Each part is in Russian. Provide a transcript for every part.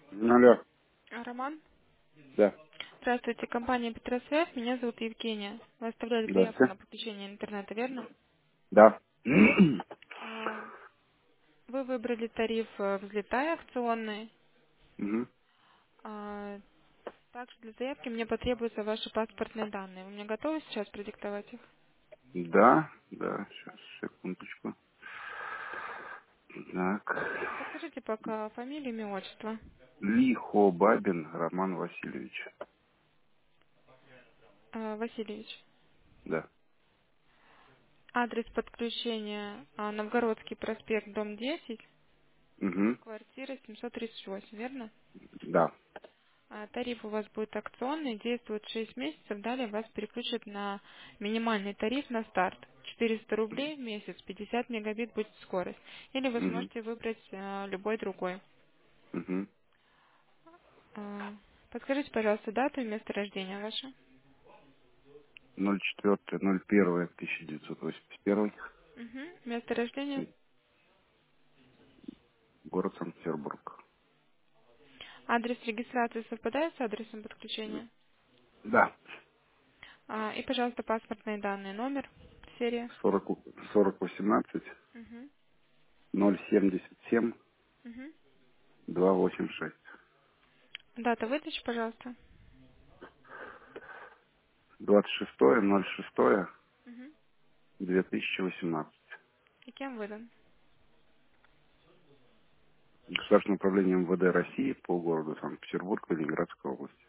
Алло, Роман? да, Здравствуйте, компания Петросвязь. Меня зовут Евгения. Вы оставляли заявку здравствуйте. на подключение интернета, верно? Да. А, Вы выбрали тариф «Взлетай» акционный. Мгм. А, Также для заявки мне потребуются ваши паспортные данные. Вы мне готовы сейчас продиктовать их? Да, да, сейчас, секундочку. Так. Подскажите пока фамилию, имя, отчество. Лихо Бабин Роман Васильевич. Васильевич. Да. Адрес подключения Новгородский проспект, дом 10, Угу. квартира 738, верно? Да. Тариф у вас будет акционный, действует 6 месяцев, далее вас переключат на минимальный тариф на старт. 400 рублей в месяц, 50 мегабит будет скорость. Или вы Угу. сможете выбрать любой другой. Угу. А, Подскажите, пожалуйста, дату и место рождения ваше. 04.01.1981. Угу. Место рождения. Город Санкт-Петербург. Адрес регистрации совпадает с адресом подключения. Да. И, пожалуйста, паспортные данные. Номер, серия. 4018 Угу. 077 Угу. 286. Дата выдачи, пожалуйста. 26.06. Угу. 2018. И кем выдан? Государственное управление МВД России по городу Санкт-Петербург, Ленинградской области.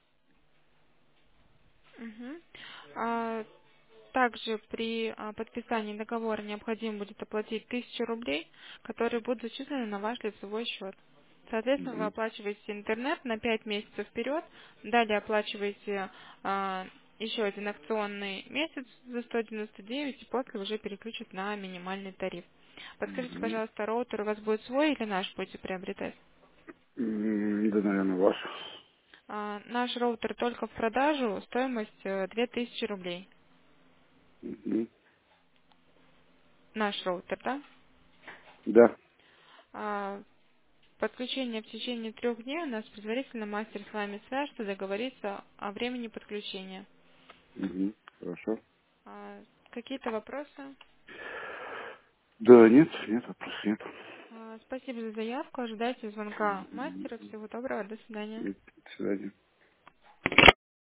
Угу. Также при подписании договора необходимо будет оплатить 1000 рублей, которые будут зачислены на ваш лицевой счет. Соответственно, вы Мгм. оплачиваете интернет на 5 месяцев вперед, далее оплачиваете еще один акционный месяц за 199 и после уже переключат на минимальный тариф. Подскажите, Мгм. пожалуйста, роутер у вас будет свой или наш будете приобретать? Да, наверное, ваш. Наш роутер только в продажу, стоимость 2000 рублей. Мгм. Наш роутер, да? Да. А, Подключение в течение 3 дней. У нас предварительно мастер с вами свяжется, договорится о времени подключения. Мгм. Хорошо. Какие-то вопросы? Да, нет, нет, вопросов нет. Спасибо за заявку. Ожидайте звонка мастера. Всего доброго. До свидания. До свидания.